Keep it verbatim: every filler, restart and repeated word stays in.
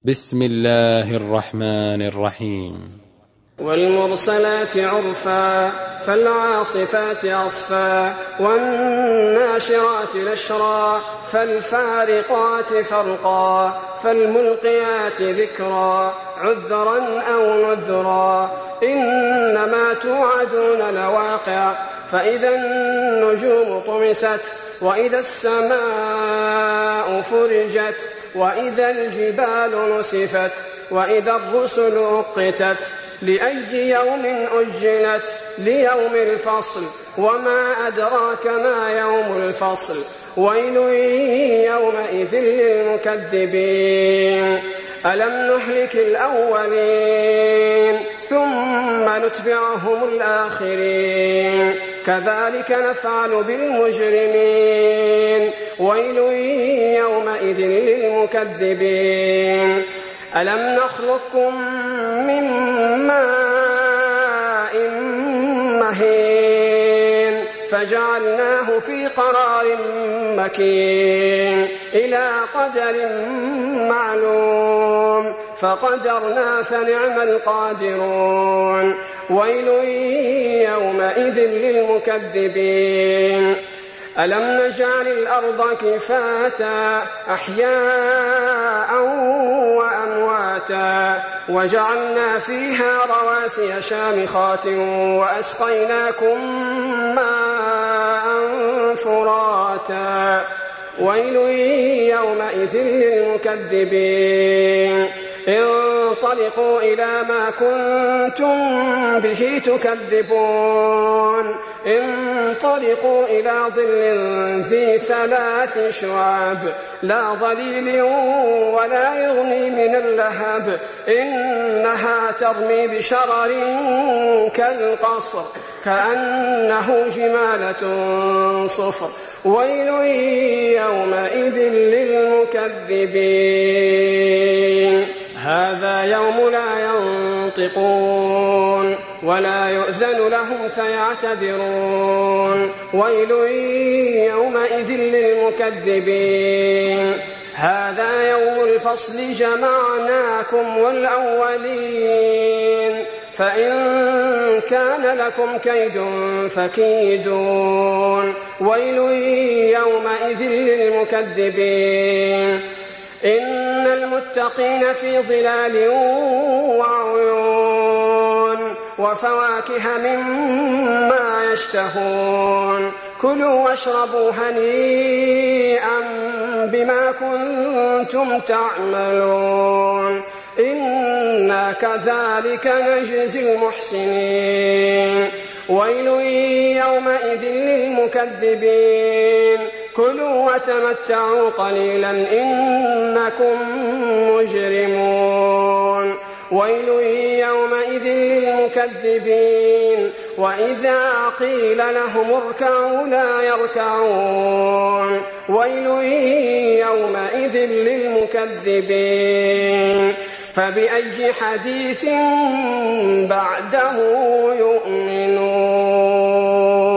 بسم الله الرحمن الرحيم. والمرسلات عرفا فالعاصفات عصفا والناشرات نشرا فالفارقات فرقا فالملقيات ذكرا عذرا أو نذرا إنما توعدون لواقع فإذا النجوم طمست وإذا السماء فرجت وإذا الجبال نسفت وإذا الرسل أقتت لأي يوم أجلت ليوم الفصل وما أدراك ما يوم الفصل ويل يومئذ للمكذبين ألم نهلك الأولين ثم نتبعهم الآخرين كذلك نفعل بالمجرمين ويل يومئذ للمكذبين ألم نخلقكم من ماء مهين فجعلناه في قرار مكين إلى قدر معلوم فقدرنا فنعم القادرون ويل يومئذ للمكذبين ألم نجعل الأرض كفاتا أحياء وأمواتا وجعلنا فيها رواسي شامخات وأسقيناكم ماء فراتا ويل يومئذ للمكذبين انطلقوا إلى ما كنتم به تكذبون انطلقوا إلى ظل ذي ثلاث شعاب لا ظليل ولا يغني من اللهب إنها ترمي بشرر كالقصر كأنه جمالة صفر ويل يومئذ للمكذبين هذا يوم لا ينطقون ولا يؤذن لهم فيعتذرون ويل يومئذ للمكذبين هذا يوم الفصل جمعناكم والأولين فإن كان لكم كيد فكيدون ويل يومئذ للمكذبين إن المتقين في ظلال وعيون وفواكه مما يشتهون كلوا واشربوا هنيئا بما كنتم تعملون إنا كذلك نجزي المحسنين ويل يومئذ للمكذبين كلوا وتمتعوا قليلا إنكم مجرمون ويل يومئذ للمكذبين وإذا قيل لهم اركعوا لا يركعون ويل يومئذ للمكذبين فبأي حديث بعده يؤمنون.